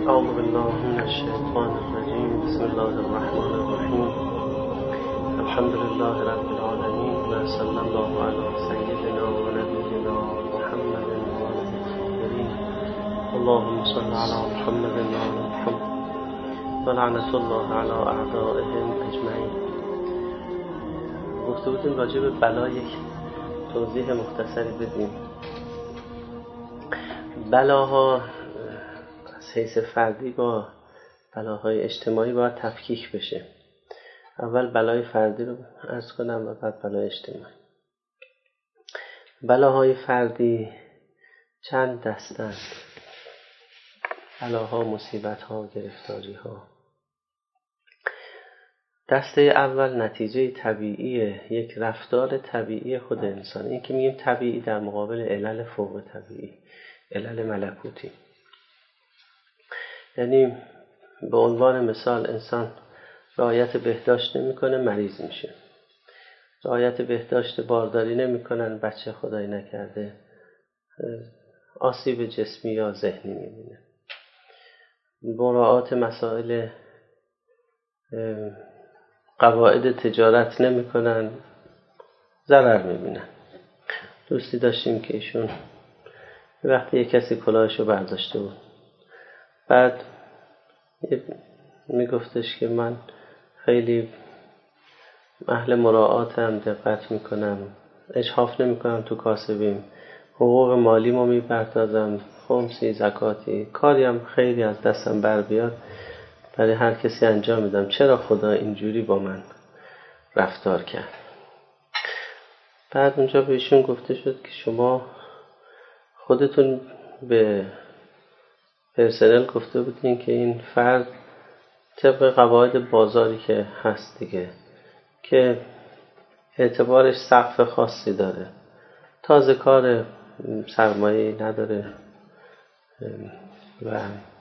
اعوذ بالله من الشیطان الرجیم. بسم الله الرحمن الرحیم. الحمد لله رب العالمین و صلی الله علی سیدنا و نبینا محمد و آله الطاهرین. اللهم صل علی محمد و آل محمد و لعنت الله علی اعدائهم اجمعین. گفته بودیم راجع به بلا یک توضیح مختصری بدیم. بلاها از حیث فردی با بلاهای اجتماعی باید تفکیک بشه. اول بلای فردی رو عرض کنم و بعد بلای اجتماعی. بلاهای فردی چند دستند: بلاها، مصیبت‌ها، گرفتاری‌ها. دسته اول نتیجه طبیعی یک رفتار طبیعی خود انسان. این که میگیم طبیعی در مقابل علل فوق طبیعی، علل ملکوتی. یعنی به عنوان مثال انسان رعایت بهداشت نمی‌کنه، مریض میشه. رعایت بهداشت بارداری نمی‌کنن، بچه خدای نکرده آسیب جسمی یا ذهنی می‌بینه. مراعات مسائل قواعد تجارت نمی‌کنن، ضرر می‌بینن. دوستی داشتیم که ایشون وقتی یک کسی کلاهشو برداشته بود، بعد میگفتش که من خیلی اهل مراعاتم، دقت میکنم، اجحاف نمیکنم تو کاسبیم، حقوق مالیمو میپردازم، خمسی، زکاتی، کاریم خیلی از دستم بر بیاد برای هر کسی انجام میدم. چرا خدا اینجوری با من رفتار کرد؟ بعد اونجا بهشون گفته شد که شما خودتون به پرسنل گفته بودین که این فرد طبق قواعد بازاری که هست دیگه، که اعتبارش سقف خاصی داره، تازه کار، سرمایه‌ای نداره و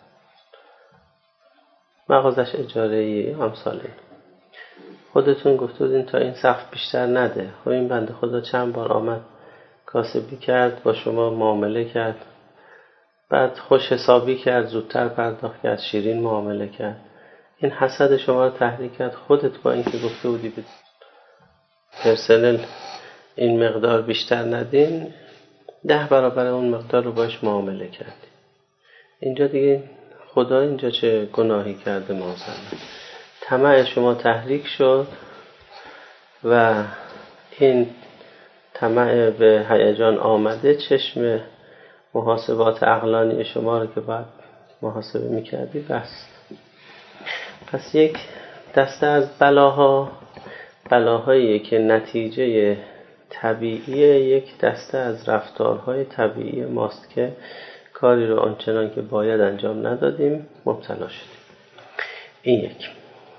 مغازش اجاره‌ای، امثال این. خودتون گفته بودین تا این سقف بیشتر نده. خب این بنده خدا چند بار آمد کاسبی کرد، با شما معامله کرد، بعد خوش حسابی کرد، زودتر پرداخت کرد، شیرین معامله کرد. این حسد شما رو تحریک کرد. خودت با اینکه گفته بودی به پرسنل این مقدار بیشتر ندین، 10 برابر اون مقدار رو باش معامله کردی. اینجا دیگه خدا اینجا چه گناهی کرده؟ معاصرا طمع شما تحریک شد و این طمع به هیجان آمده چشم محاسبات عقلانی شما رو که باید محاسبه میکردی بست. پس یک دسته از بلاهایی که نتیجه طبیعی یک دسته از رفتارهای طبیعی ماست که کاری رو آنچنان که باید انجام ندادیم، مبتلا شدیم. این یک.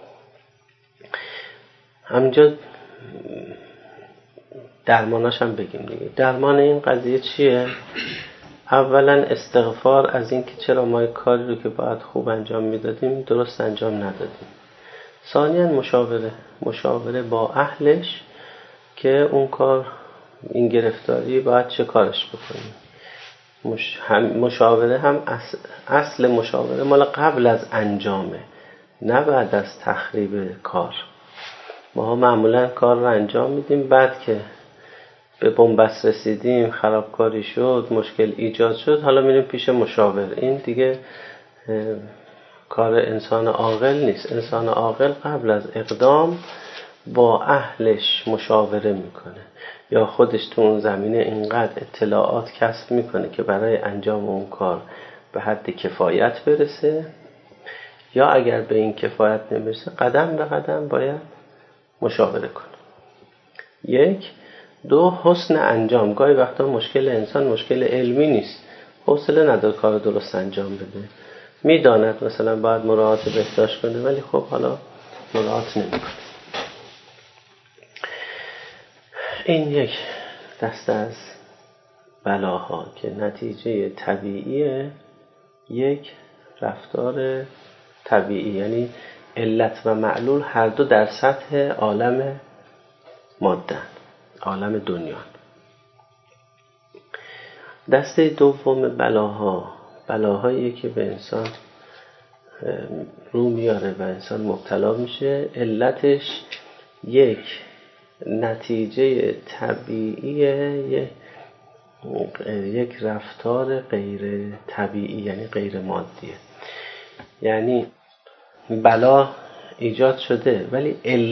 همینجا درماناش هم بگیم دیگه. درمان این قضیه چیه؟ اولا استغفار از این که چرا ما کاری رو که باید خوب انجام میدادیم درست انجام ندادیم. ثانیا مشاوره با اهلش که اون کار، این گرفتاری باید چه کارش بکنیم. مشاوره هم اصل مشاوره مال قبل از انجامه، نه بعد از تخریب کار. ما معمولا کار رو انجام میدیم، بعد که به بنبست رسیدیم، خرابکاری شد، مشکل ایجاد شد، حالا میریم پیش مشاور. این دیگه کار انسان عاقل نیست. انسان عاقل قبل از اقدام با اهلش مشاوره میکنه، یا خودش تو اون زمینه اینقدر اطلاعات کسب میکنه که برای انجام اون کار به حد کفایت برسه، یا اگر به این کفایت نمیرسه قدم به قدم باید مشاوره کنه. یک. دو، حسن انجام. گاهی وقتا مشکل انسان مشکل علمی نیست، حوصله نداره کار درست انجام بده، میداند مثلا باید مراعات بهداشت کنه ولی خب حالا مراعات نمیکنه. این یک دسته از بلاها که نتیجه طبیعی یک رفتار طبیعی، یعنی علت و معلول هر دو در سطح عالم ماده، عالم دنیا. دسته دوم بلاهایی که به انسان رو میاره و انسان مبتلا میشه، علتش یک نتیجه طبیعی یک رفتار غیر طبیعی، یعنی غیر مادیه. یعنی بلا ایجاد شده ولی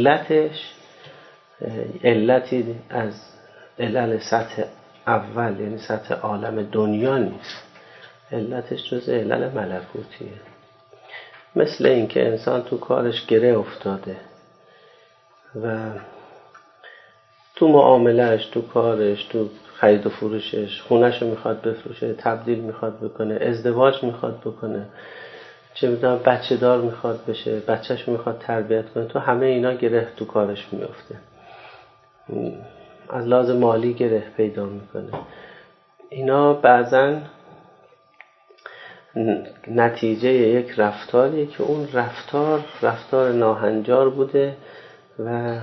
علتی از علل سطح اول، یعنی سطح عالم دنیا نیست، علتش جز علل ملکوتیه. مثل این که انسان تو کارش گره افتاده و تو معاملهش، تو کارش، تو خرید و فروشش، خونه‌شو میخواد بفروشه، تبدیل میخواد بکنه، ازدواج میخواد بکنه، چه میدونم بچه دار میخواد بشه، بچهش میخواد تربیت کنه، تو همه اینا گره تو کارش میفته، از لحاظ مالی گره پیدا میکنه. اینا بعضن نتیجه یک رفتاریه که اون رفتار ناهنجار بوده و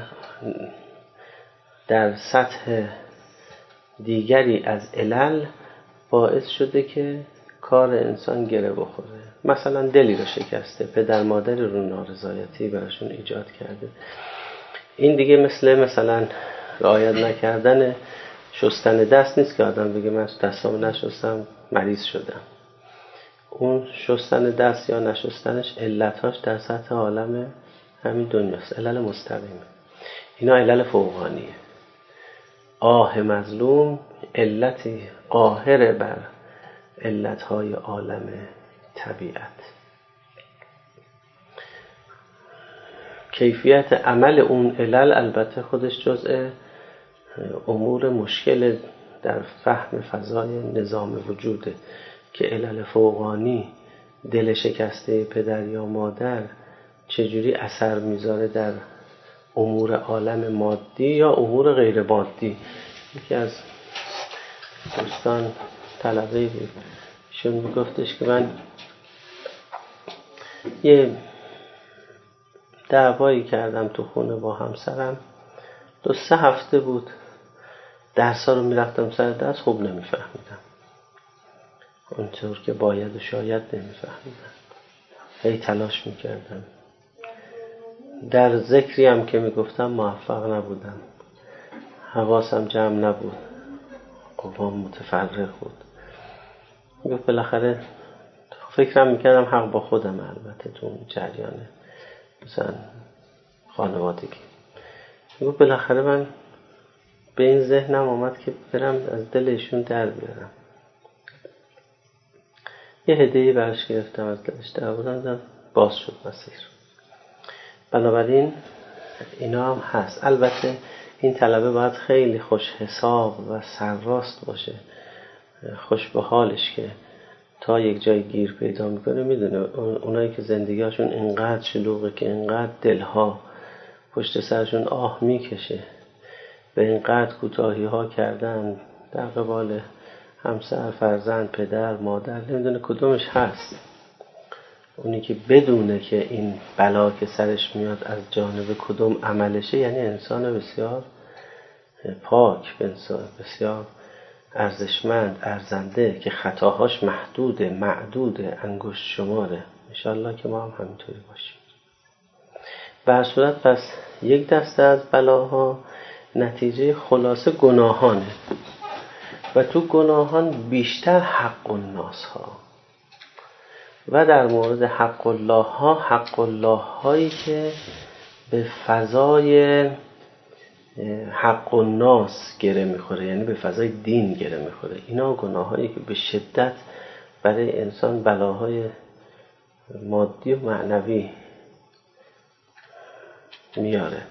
در سطح دیگری از علل باعث شده که کار انسان گره بخوره. مثلا دلی رو شکسته، پدر مادری رو نارضایتی براشون ایجاد کرده. این دیگه مثلا رعایت نکردن شستن دست نیست که آدم بگه من دستامو نشستم مریض شدم. اون شستن دست یا نشستنش علتاش در سطح عالم همین دنیاست، علل مستقیمه. اینا علل فوقانیه. آه مظلوم علتی قاهر بر علتهای عالم طبیعت. کیفیت عمل اون علل البته خودش جزء امور مشکل در فهم فضای نظام وجوده که علل فوقانی، دل شکسته پدر یا مادر چجوری اثر میذاره در امور عالم مادی یا امور غیر مادی. یکی از دوستان طلبه بود، ایشون میگفتش که من یه دعوایی کردم تو خونه با همسرم، 2-3 هفته بود درسا رو میرفتم سر درس، خوب نمیفهمیدم، اونطور که باید و شاید نمیفهمیدم، هی تلاش میکردم، در ذکری هم که میگفتم موفق نبودم، حواسم جمع نبود، قوام متفرق بود. میگفت بالاخره فکرم میکردم حق با خودم، البته تو اون جریانه مثلا خانوادگی. میگفت بالاخره من به این ذهنم آمد که برم از دلشون در بیارم. یه هدیه‌ای براش گرفتم، از دلش در بردم، باز شد مسیر. بنابراین اینا هم هست. البته این طلبه باید خیلی خوش حساب و سرراست باشه، خوش به حالش که تا یک جای گیر پیدا میکنه. میدونه اونایی که زندگیاشون اینقدر شلوغه که اینقدر دلها پشت سرشون آه میکشه، به اینقدر کوتاهی ها کردن در قبال همسر، فرزند، پدر، مادر، نمیدونه کدومش هست. اونی که بدونه که این بلا که سرش میاد از جانب کدوم عملشه، یعنی انسان بسیار پاک، بسیار ارزشمند، ارزنده، که خطاهاش محدوده، معدوده، انگشت شماره. انشالله که ما هم همینطوری باشیم. به هر صورت پس یک دسته از بلاها نتیجه خلاصه گناهانه و تو گناهان بیشتر حق الناس ها، و در مورد حق الله ها، حق الله هایی که به فضای حق الناس گره میخوره، یعنی به فضای دین گره میخوره. اینا گناه هایی که به شدت برای انسان بلاهای مادی و معنوی میاره.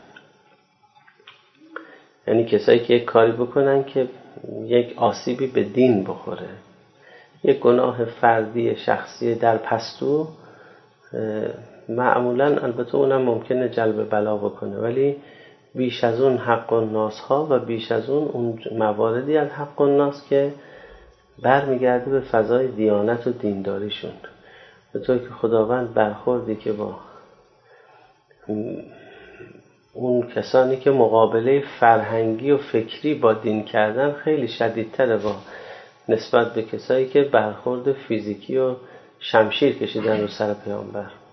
یعنی کسایی که یک کاری بکنن که یک آسیبی به دین بخوره، یک گناه فردی شخصی در پستو، معمولا البته اونم ممکنه جلب بلا بکنه، ولی بیش از اون حق الناس ها و بیش از اون مواردی از حق الناس که برمیگرده به فضای دیانت و دینداریشون. به طور که خداوند برخوردی که با اون کسانی که مقابله فرهنگی و فکری با دین کردن خیلی شدیدتره با نسبت به کسایی که برخورد فیزیکی و شمشیر کشیدن رو سر پیامبر.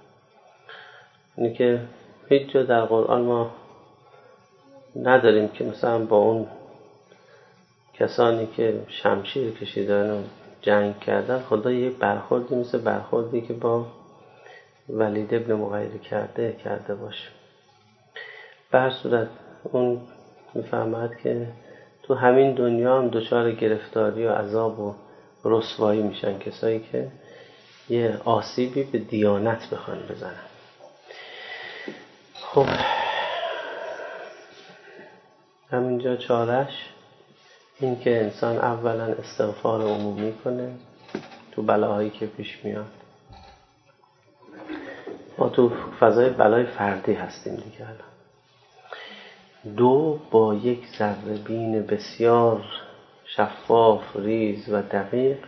اینه که هیچ جا در قرآن ما نداریم که مثلا با اون کسانی که شمشیر کشیدن و جنگ کردن خدا یه برخوردی مثل برخوردی که با ولید ابن مغیره کرده باشه. به هر صورت اون میفهمد که تو همین دنیا هم دچار گرفتاری و عذاب و رسوایی میشن کسایی که یه آسیبی به دیانت بخوان بزنن. خب همینجا چارش این که انسان اولا استغفار عمومی کنه تو بلاهایی که پیش میاد. ما تو فضای بلای فردی هستیم دیگه الان. دو، با یک ذره بین بسیار شفاف، ریز و دقیق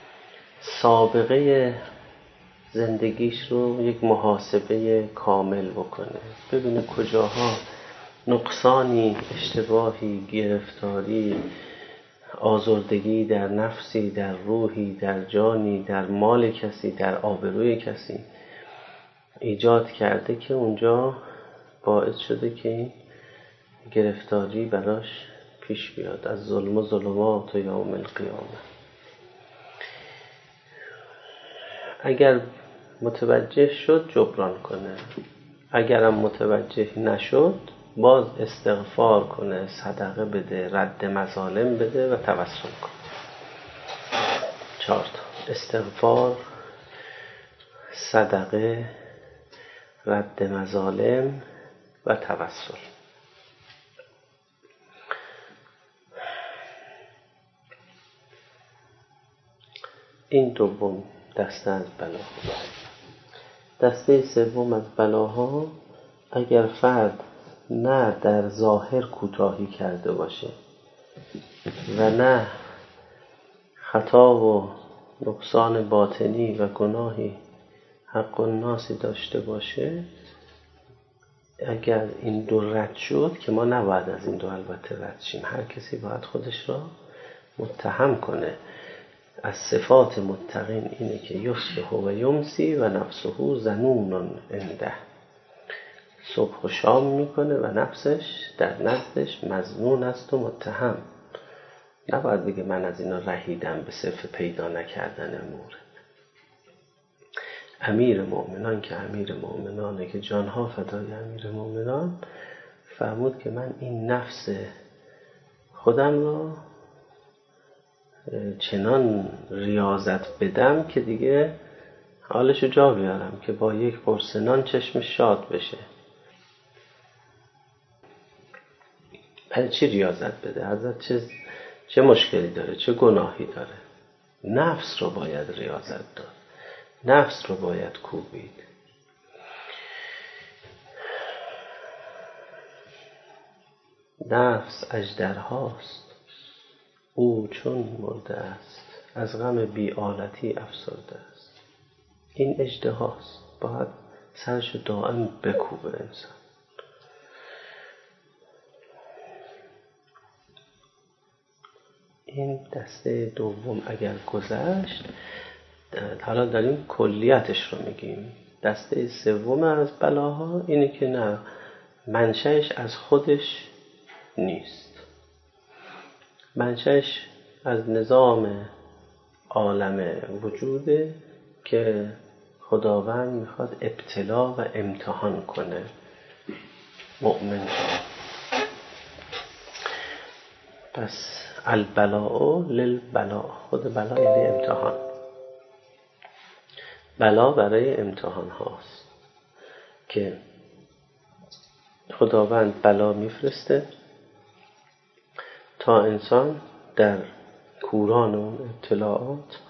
سابقه زندگیش رو یک محاسبه کامل بکنه، ببینه کجاها نقصانی، اشتباهی، گرفتاری، آزردگی در نفسی، در روحی، در جانی، در مال کسی، در آبروی کسی ایجاد کرده که اونجا باعث شده که این گرفتاری براش پیش بیاد. از ظلم و ظلمات و یوم القیامه. اگر متوجه شد جبران کنه، اگرم متوجه نشد باز استغفار کنه، صدقه بده، رد مظالم بده و توسل کنه. 4 استغفار، صدقه، رد مظالم و توسل. این دوم دسته از بلاها. دسته سوم از بلاها اگر فرد نه در ظاهر کوتاهی کرده باشه و نه خطا و نقصان باطنی و گناهی حق الناسی داشته باشه، اگر این دو رد شد، که ما نباید از این دو البته رد شیم، هر کسی باید خودش را متهم کنه. از صفات متقین اینه که یصبح و یمسی و نفسه ظنون عنده، صبح و شام میکنه و نفسش در نزدش مظنون است و متهم. نباید بگه من از اینا رهیدم به صرف پیدا نکردن امور. امیر مؤمنان که امیر مؤمنانه که جانها فدای امیر مؤمنان، فرمود که من این نفس خودم را چنان ریاضت بدم که دیگه حالشو جا بیارم که با یک قرص نان چشمش شاد بشه. برای چی ریاضت بده؟ حضرت چه مشکلی داره؟ چه گناهی داره؟ نفس رو باید ریاضت داد، نفس رو باید کوبید. نفس اژدرهاست، او چون مرده است، از غم بی‌آلتی افسرده است. این اژدهاست، باید سرشو دائم بکوبه انسان. این دسته دوم اگر گذشت، حالا داریم کلیتش رو میگیم. دسته سوم از بلاها اینه که نه، منشأش از خودش نیست، منشأش از نظام عالم وجوده که خداوند میخواد ابتلا و امتحان کنه مؤمن را. پس البلاء للبلاء، خود بلا یعنی امتحان. بلا برای امتحان هاست که خداوند بلا میفرسته تا انسان در کوران اون ابتلاعات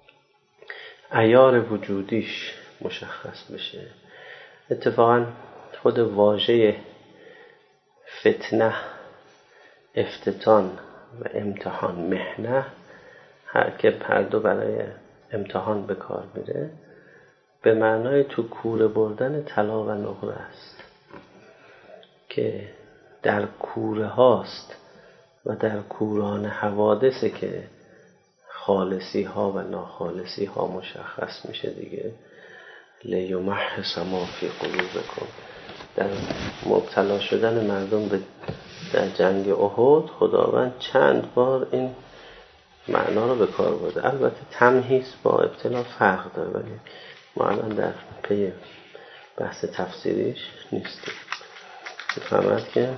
عیار وجودیش مشخص بشه. اتفاقا خود واژه فتنه، افتتان و امتحان، محنه، هر دو برای امتحان به کار میره، به معنای تو کوره بردن طلا و نقره است که در کوره هاست و در کوران حوادثه که خالصی ها و ناخالصی ها مشخص میشه دیگه. لیمحص ما فی قلوبکم. در مبتلا شدن مردم در جنگ احد خداوند چند بار این معنا رو به کار برده. البته تمحیص با ابتلا فرق داره، ولی ما الان در پی بحث تفسیریش نیستیم. می‌فهمد که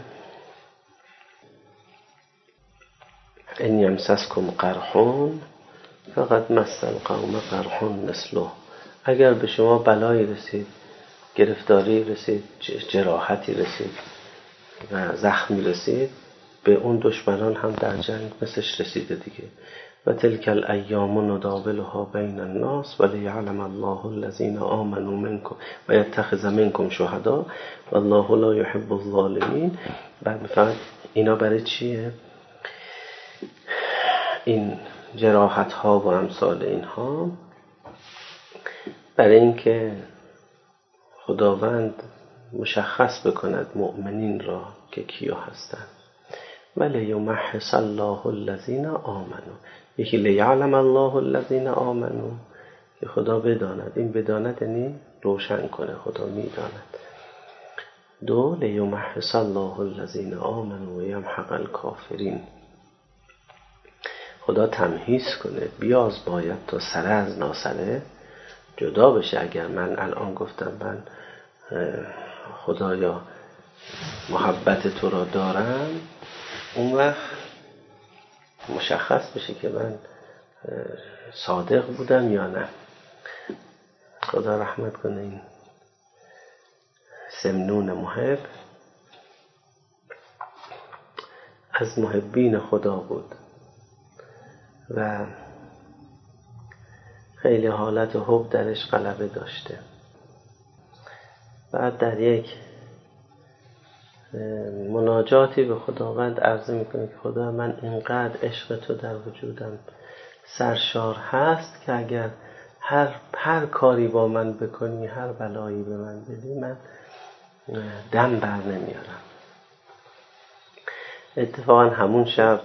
ان یمسسکم قرح فقط مس القوم قرح مثله. اگر به شما بلایی رسید، گرفتاری رسید، جراحتی رسید و زخمی رسید، به اون دشمنان هم در جنگ مثلش رسیده دیگه. و تلک الایام نداولها بین الناس ولیعلم الله الذین آمنوا منکم و یتخذ منکم شهدا والله لا یحب الظالمین. بعد میفهمد اینا برای چیه؟ این جراحت ها و امثال اینها برای اینکه خداوند مشخص بکند مؤمنین را که کیا هستند. ولی یمحص الله الذین آمنوا. یکی لیعلم الله الذین آمنوا که خدا بداند، این بداند یعنی روشن کنه، خدا میداند. دو لیمحص الله الذین آمنوا و یمحق الکافرین. خدا تمحیص کنه، بیاز باید تا سره از ناسره جدا بشه. اگر من الان گفتم من خدایا محبت تو را دارم، اون وقت مشخص بشه که من صادق بودم یا نه. خدا رحمت کنه این سمنون محب از محبین خدا بود و خیلی حالت حب درش غلبه داشته. بعد در یک مناجاتی به خداوند عرضه میکنه که خدا من اینقدر عشق تو در وجودم سرشار هست که اگر هر کاری با من بکنی، هر بلایی به من بدی، من دم بر نمیارم. اتفاقا همون شب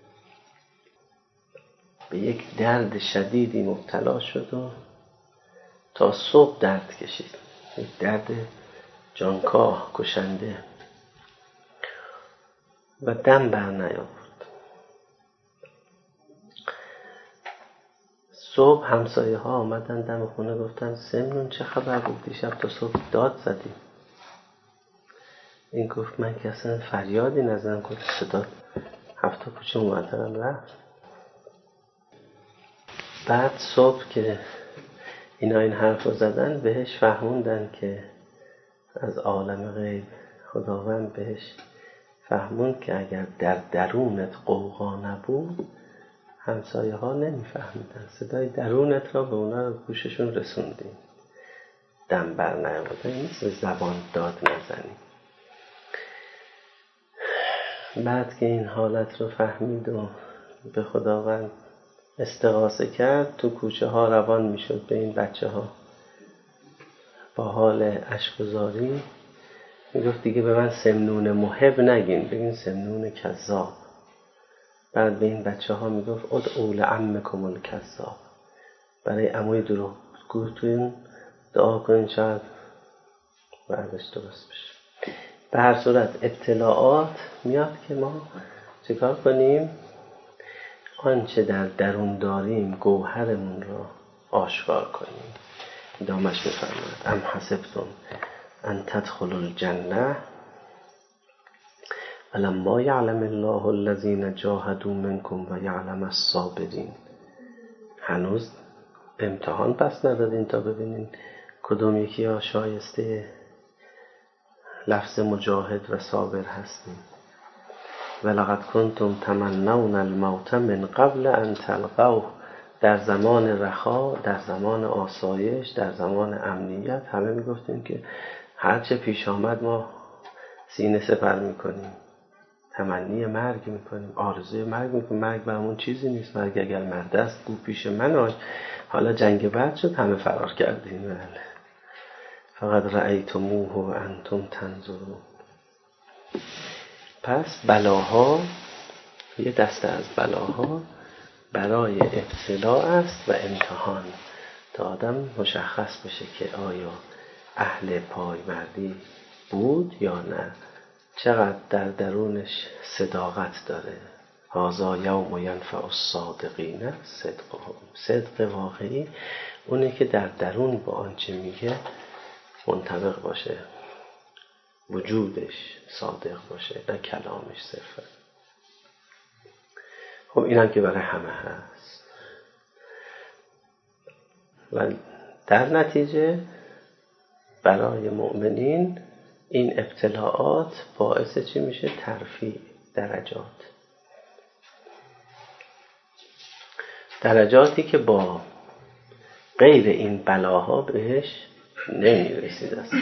به یک درد شدیدی مبتلا شد و تا صبح درد کشید، یک درد جانکاه کشنده و دم بر نیاورد. صبح همسایه ها آمدن دم خونه، گفتن سمنون چه خبر بود دیشب تا صبح داد زدی؟ این گفت من که اصلا فریادی نزدم، گفت صدا هفته کوچه اومدن رفت. بعد صبح که اینا این حرف رو زدن بهش فهموندن که از عالم غیب خداوند بهش فهموند که اگر در درونت قوقا نبود همسایه ها نمیفهمیدن، صدای درونت را به اونا گوششون رسوندی. دم بر نیاورده نیست زبان داد نزنی. بعد که این حالت رو فهمید و به خداوند استغاثه کرد، تو کوچه ها روان میشد به این بچه ها با حال اشک‌زاری. میگفت دیگه به من سمنون محب نگین، بگین سمنون کذاب. بعد به این بچه ها میگفت ادعوا لعمکم الکذاب، برای عموی دروغگوتون دعا کنین شاید بعدش درست بشه. به هر صورت ابتلاعات میاد که ما چیکار کنیم؟ آنچه در درون داریم گوهرمون را آشکار کنیم. دامش میفرماید ام حسبتم ان تدخلوا الجنه ولما یعلم الله الذین جاهدوا منکم و یعلم الصابرین. هنوز امتحان پس ندادین تا ببینین کدوم یکی ها شایسته لفظ مجاهد و صابر هستین. ولقد کنتم تمنون الموت من قبل ان تلقوه. در زمان رخا، در زمان آسایش، در زمان امنیت همه میگفتیم که هرچه پیش آمد ما سینه سپر میکنیم، تمنی مرگ میکنیم، آرزوی مرگ میکنیم. مرگ برامون چیزی نیست. مرگ اگر مرد است گو پیش من آی. حالا جنگ بعد شد همه فرار کردیم. بله. فقط رأیتموه و انتم تنظرون. پس بلاها، یه دسته از بلاها برای ابتلاء است و امتحان. تا آدم مشخص بشه که آیا اهل پایمردی بود یا نه، چقدر در درونش صداقت داره. هذا یوم ینفع الصادقین صدقهم. صدق واقعی اونه که در درون با آنچه میگه منطبق باشه، وجودش صادق باشه، نه کلامش صرفا. خب اینم که برای همه هست و در نتیجه برای مؤمنین این ابتلاعات باعث چی میشه؟ ترفیع درجاتی که با غیر این بلاها بهش نمیرسید اصلا.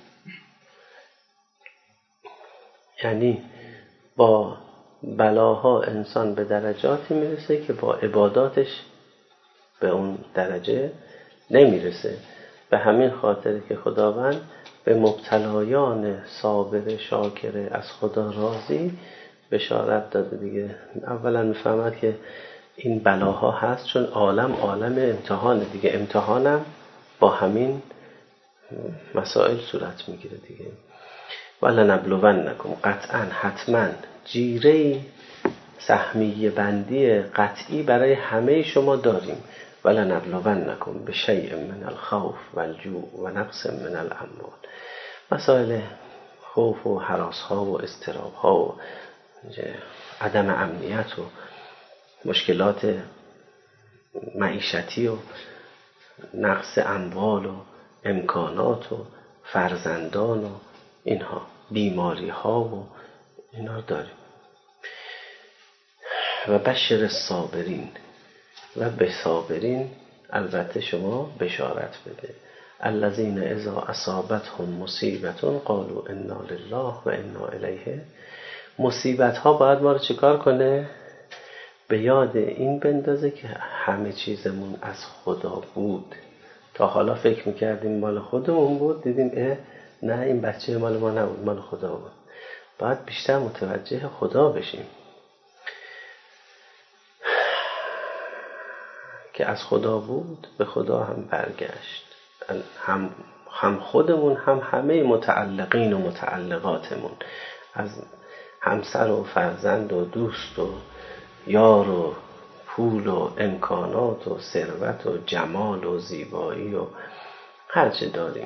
یعنی با بلاها انسان به درجاتی میرسه که با عباداتش به اون درجه نمیرسه. به همین خاطر که خداوند به مبتلایان صابر شاکر از خدا راضی بشارت داده دیگه. اولا میفهمد که این بلاها هست چون عالم امتحانه دیگه، امتحانم با همین مسائل صورت میگیره دیگه. ولنبلونکم، قطعا حتما جیره سهمیه بندی قطعی برای همه شما داریم. ولنبلونکم بشیء من الخوف والجوع و نقص من الاموال. مسائل خوف و هراس ها و اضطراب ها و عدم امنیت و مشکلات معیشتی و نقص اموال و امکانات و فرزندان و اینها، بیماری ها و اینا داریم. و بشر الصابرین، و به صابرین البته شما بشارت بده. الذین اذا اصابتهم مصیبة قالوا انا لله و انا الیه. مصیبت ها باید ما رو چیکار کنه؟ به یاد این بندازه که همه چیزمون از خدا بود. تا حالا فکر میکردیم مال خودمون بود، دیدیم نه، این بچه مال ما نبود، مال خدا بود. باید بیشتر متوجه خدا بشیم که از خدا بود، به خدا هم برگشت. هم خودمون هم همه متعلقین و متعلقاتمون، از همسر و فرزند و دوست و یار و پول و امکانات و ثروت و جمال و زیبایی و هر چه داریم،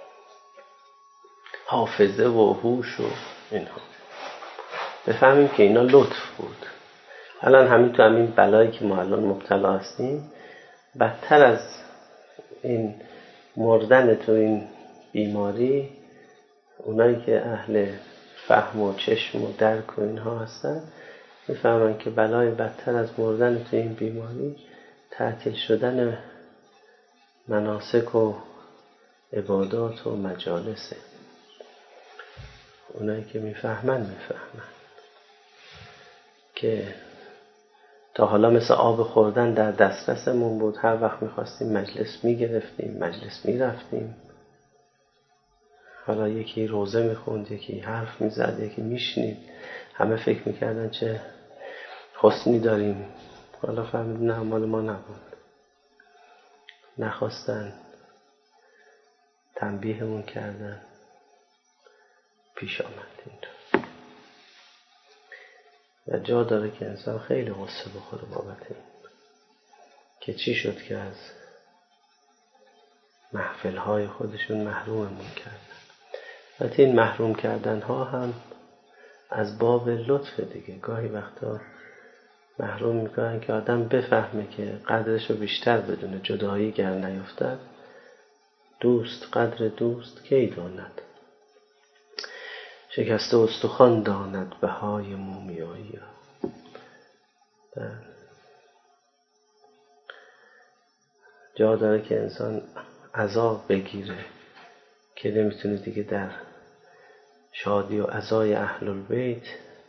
حافظه و هوش و اینها، بفهمیم که اینا لطف بود. الان همین تو همین بلایی که ما الان مبتلا هستیم، بدتر از این مردن تو این بیماری، اونایی که اهل فهم و چشم و درک و اینها هستن میفهمن که بلای بدتر از مردن تو این بیماری تعطیل شدن مناسک و عبادات و مجالسه. اونایی که میفهمن که تا حالا مثل آب خوردن در دسترسمون بود، هر وقت میخواستیم مجلس میگرفتیم، مجلس میرفتیم. حالا یکی روزه میخوند، یکی حرف میزد، یکی میشنید، همه فکر میکردن چه حسنی داریم. حالا فهمید نه، مال ما نبود. نخواستن، تنبیهمون کردن، پیش آمد اینطور. و جا داره که انسان خیلی غصه بخوره بابت این که چی شد که از محفل‌های خودشون محروممون کردن. البته این محروم کردن ها هم از باب لطف دیگه. گاهی وقتا محروم میکنن که آدم بفهمه که قدرشو بیشتر بدونه. جدایی گر نیفتد دوست قدر دوست کی داند، شکسته استخوان داند بهای مومیایی. جا داره که انسان عذاب بگیره که نمیتونه دیگه در شادی و عزای اهل البیت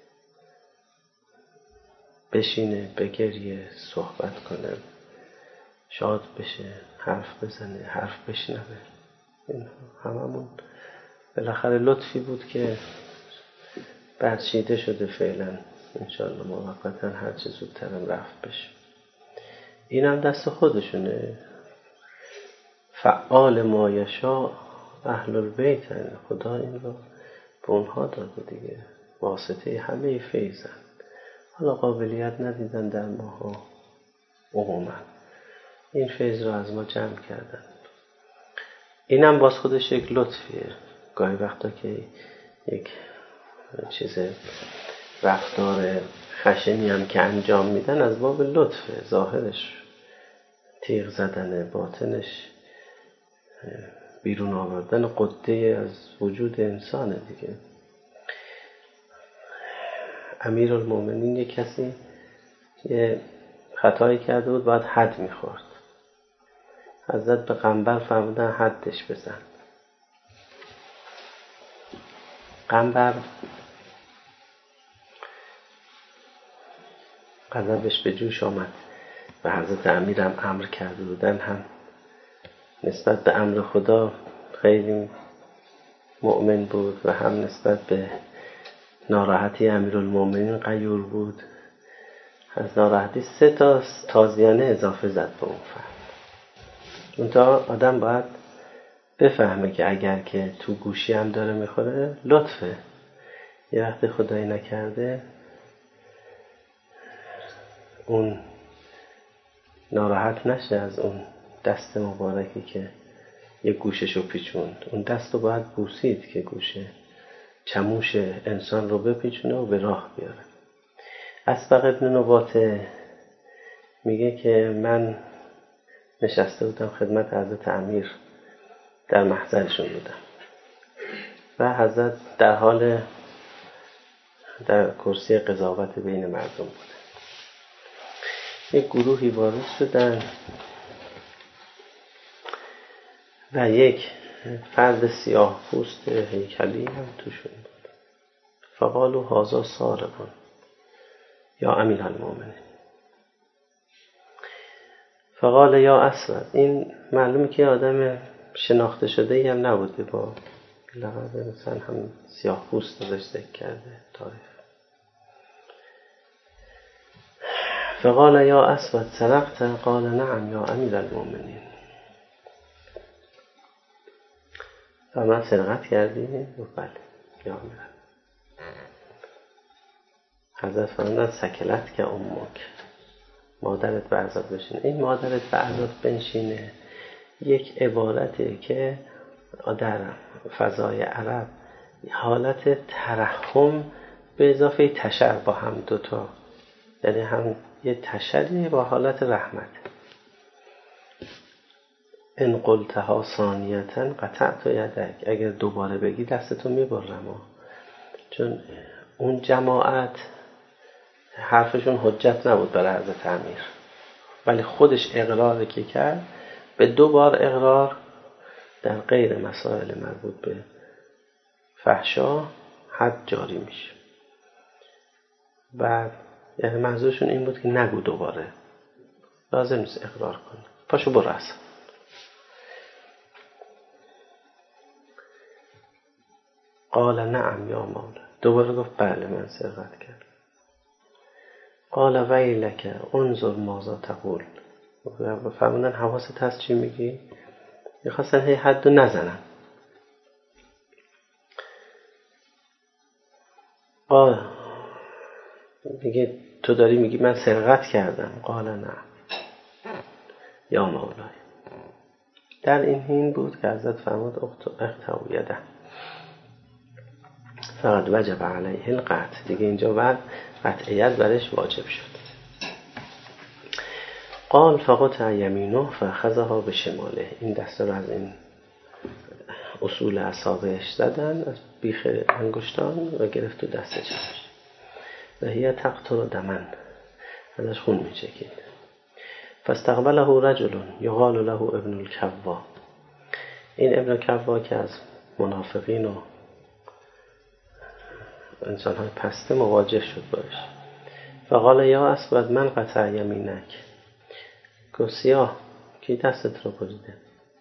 بشینه، بگریه، صحبت کنه، شاد بشه، حرف بزنه، حرف بشنوه. این هممون بالاخره لطفی بود که برچیده شده فعلا، انشاءالله موقتا هرچه زودترم رفت بشه. این هم دست خودشونه. فعال ما یشاء اهل البیت، خدا این رو به اونها داده دیگه، واسطه همه فیضن. حالا قابلیت ندیدن در ماها عموما، این فیض رو از ما جمع کردن. اینم باز خودش یک لطفیه. گاهی وقتا که یک چیز رفتار خشنی هم که انجام میدن از باب لطفه، ظاهرش تیغ زدن، باطنش بیرون آوردن قده از وجود انسانه دیگه. امیرالمومنین یک کسی یه خطایی کرده بود، باید حد میخورد. حضرت به قنبر فرمودن حدش بزن. قنبر غضبش به جوش آمد و حضرت امیر هم امر کرده بودن، هم نسبت به امر خدا خیلی مؤمن بود و هم نسبت به ناراحتی امیرالمومنین غیور بود. از ناراحتی 3 تا تازیانه اضافه زد به اون فرد. اونتا آدم باید بفهمه که اگر که تو گوشی هم داره میخوره لطفه، یه وقت خدایی نکرده اون ناراحت نشه از اون دست مبارکی که یه گوششو پیچوند. اون دست رو باید بوسید که گوشه چموش انسان رو بپیچونه و به راه بیاره. اسبق ابن نباته میگه که من نشسته بودم خدمت حضرت امیر، در محضرشون بودم و حضرت در حال در کرسی قضاوت بین مردم بودن. یک گروهی وارد شدن و یک فرد سیاه پوست هیکلی هم توشون بود. فقالوا هذا سارق یا امیرالمومنین. فقال یا اسود. این معلومه که آدم شناخته شده ای هم نبوده، با لقب مثلا هم سیاه پوست ازش ذکر کرده تاریخ. فقال یا اسود سرقت؟ قال نعم یا امیرالمومنین. و من سرقت کردی؟ بله یا امیرالمومنین. حضرت فرمودن سکلت که امک، مادرت به عزت بشینه. این مادرت به عزت بنشینه یک عبارته که در فضای عرب حالت ترحم به اضافه تشر با هم دوتا، یعنی هم یه تشری با حالت رحمت. ان قلتها ثانیةً قطعت یدک. اگر دوباره بگی دستتو میبرم. چون اون جماعت حرفشون حجت نبود برای حضرت امیر، ولی خودش اقراری که کرد به 2 بار اقرار در غیر مسائل مربوط به فحشا حد جاری میشه. بعد یعنی منظورشون این بود که نگو دوباره، لازم نیست اقرار کنی، پاشو برو اصلا. قال نعم یا مولا. دوباره گفت بله من سرقت کردم. قال ویلک انظر ماذا تقول. فرمودن حواست هست چی میگی؟ میخواستن هی حدو نزنن. قال میگه تو داری میگی من سرقت کردم. قال نه یا مولای. در این حین بود که حضرت فرمود اقطعوا یده فقط وجب علیه القطع. دیگه اینجا بعد قطعیت برش واجب شد. قال فقطع یمینه فاخذها بشماله. این دسته رو از این اصول اصابعش زدن از بیخ انگشتان و گرفت تو دست چپش. و هی تقطر دمن، ازش خون میچکید. فاستقبله رجل یقال له ابن الکوا. این ابن الکوا که از منافقین و انسان‌های پسته مواجه شد باش. فقال یا اسود من قطع یمینک. گفت سیاه کی دستت رو بریده؟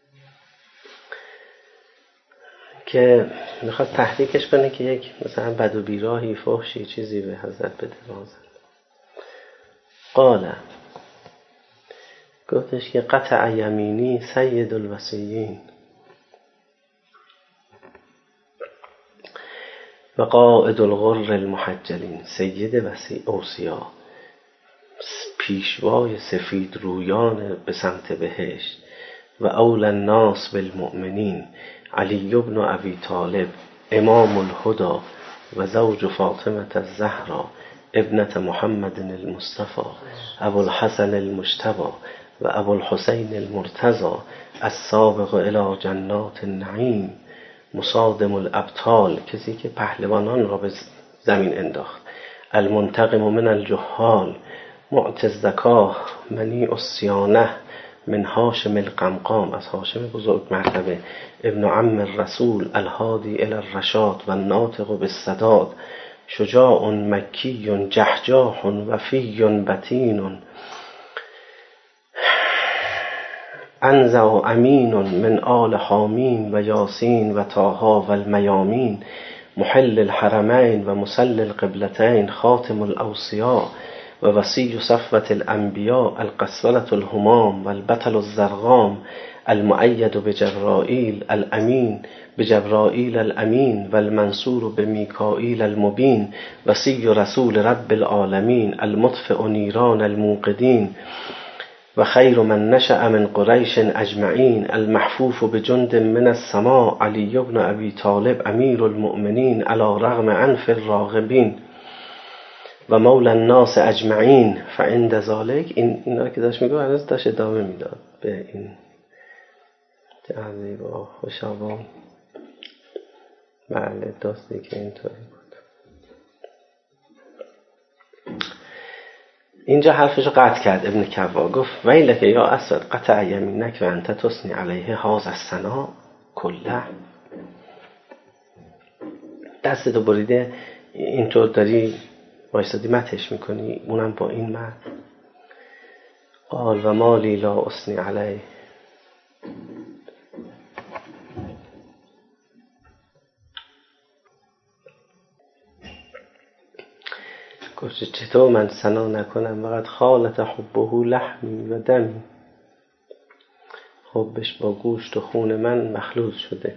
که میخواد تحریکش کنه که یک مثلا بد و بیراهی فحشی چیزی به حضرت بده. قال گفتش که قطع یمینی سید الوصیین و قائد الغر المحجلین، سید اوصیا، پیشوای سفید رویان به سمت بهشت. و اول الناس بالمؤمنین علی بن ابی طالب امام الهدى و زوج فاطمه الزهرا ابنة محمد المصطفى ابو الحسن المجتبى و ابو الحسین المرتضى السابق الى جنات النعیم مصادم الابطال، کسی که پهلوانان را به زمین انداخت. المنتقم من الجهال معطی الزکاه منیع الصیانه من هاشم القمقام، از هاشم بزرگ مرتبه، ابن عم الرسول الهادی الی الرشاد و الناطق بالسداد، شجاع مکی جحجاح وفی بطین انزع امین من آل حامین و یاسین و طاها و المیامین محل الحرمین و مسل القبلتین خاتم الاوصیاء و وصی صفوة الانبیاء القسولة الهمام و البطل الزرغام المؤید بجبرائیل الامین بجبرائیل الامین و المنصور بمیکائیل المبین وصی رسول رب العالمین المطفئ نیران الموقدین و خیر من نشأ من قریش اجمعین المحفوف بجند من السماء علی بن ابی طالب امیر المؤمنین علی رغم عنف الراغبین و مولا الناس اجمعین. فعند ذالک، اینا که داشت میگه هنوز داشت ادامه میداد به این تعذیب و خوشابان. بله داستی که اینطوری بود. اینجا حرفشو قطع کرد ابن کوا، گفت ویلک یا اسود قطع یمینک و انت تثنی علیه هذا الثنا کله، دستتو بریده اینطور داری وایسادی متش میکنی، اونم با این مت. قال و مالی لا اثنی علیه، گفت چطور من ثنا نکنم، وقت خالت حبه لحمی و دمی، حبش با گوشت و خون من مخلوط شده.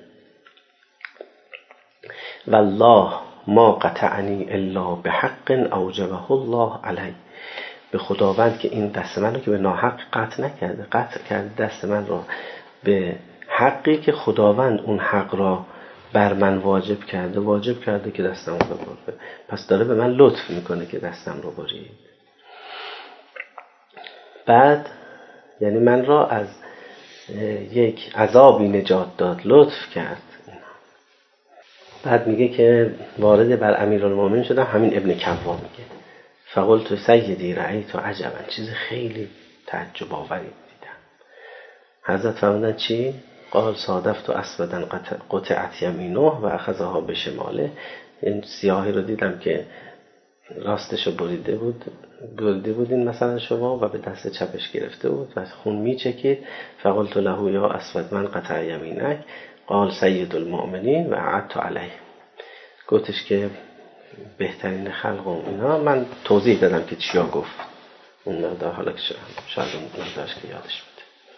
والله ما قطعنی الا بحق اوجبه الله علی، به خداوند که این دست من رو که به ناحق قطع نکرده، قطع کرده دست من رو به حقی که خداوند اون حق را بر من واجب کرده که دستم رو ببره. پس داره به من لطف میکنه که دستم رو برید. بعد یعنی من را از یک عذابی نجات داد، لطف کرد. بعد میگه که وارد بر امیرالمومنین شدم، همین ابن کوا میگه فقلت سیدی رأیت عجبا، چیز خیلی تعجب آوری دیدم. حضرت فرمودن چی؟ قال صادفت اسودا قطعت یمینه و اخذها به شماله، این سیاهی رو دیدم که راستشو بریده بود این مثلا شما و به دست چپش گرفته بود و خون میچکید. فقلت له یا اسود من قطع یمینک، قال سید المؤمنین و اعدت علیه، گفتش که بهترین خلق و اینا. من توضیح دادم که چیا گفت اون مقدار، حالا که شاید اون مقدارش که یادش بود.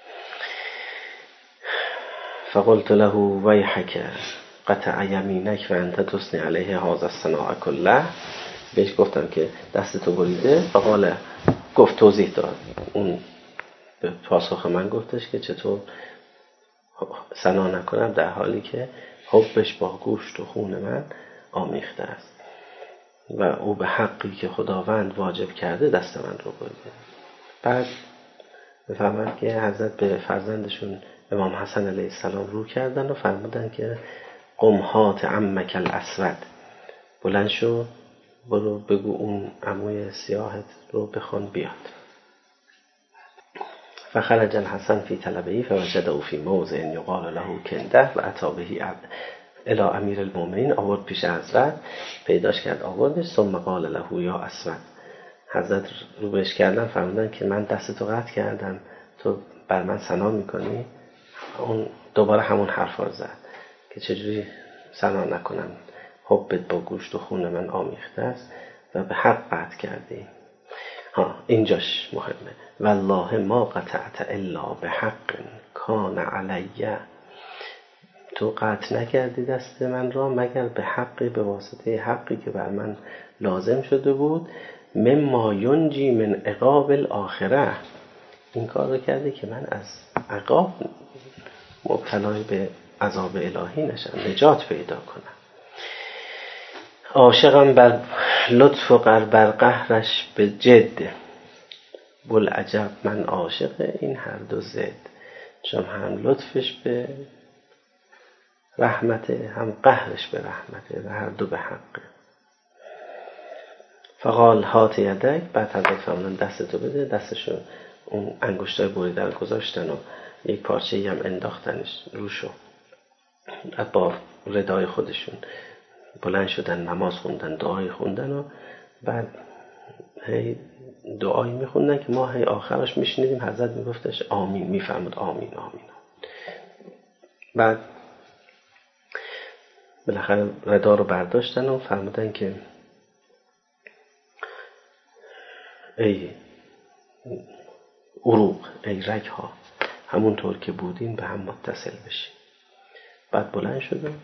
فقلت له ویحک قطع یمینک و انت تثنی علیه هذا الصناع کله، بهش گفتم که دستتو بریده. فقال گفت توضیح داد، اون به پاسخ من گفتش که چطور ثنا نکنم در حالی که حبش با گوشت و خون من آمیخته است و او به حقی که خداوند واجب کرده دست من رو بریده. بعد بفرماد که حضرت به فرزندشون امام حسن علیه السلام رو کردن و فرمودن که قمهات عمک الاسود، بلند شو برو بگو اون عموی سیاهت رو بخوان بیاد. فخرج الحسن فی طلبه فوجده فی موضع یقال له کنده و اتى به الی امیر المؤمنین، آورد پیش حضرت، پیداش کرد آوردش. ثم قال له یا اسود، حضرت رو بهش کردن فرمودن که من دستتو قطع کردم، تو بر من ثنا میکنی؟ اون دوباره همون حرفا زد که چجوری ثنا نکنم، حبت با گوشت و خون من آمیخته است و به حق قطع کردی. اینجاش مهمه. والله ما قطعت الا بحق کان علیه، تو قطع نکردی دست من را مگر به حقی، به واسطه حقی که بر من لازم شده بود. مما ینجی من عقاب الاخره، این کار رو کردی که من از عقاب مبتلای به عذاب الهی نشم، نجات پیدا کنم. عاشقم بر لطف و بر قهرش به جد، بلعجب من عاشق این هر دو زد، چون هم لطفش به رحمته هم قهرش به رحمته و هر دو به حقه. فقال هات یدک، بعد حضرت فرمودن دستتو بده. دستشو اون انگشتای بریدن گذاشتن و یک پارچه‌ای هم انداختنش روشو، با ردای خودشون بلند شدن، نماز خوندن، دعای خوندن و بعد هی دعایی میخوندن که ما هی آخرش میشنیدیم حضرت میگفتش آمین، میفرمود آمین آمین. بعد بالاخره ردا رو برداشتن و فرمودن که ای عروق، ای رگ ها، همونطور که بودین به هم متصل بشین. بعد بلند شدن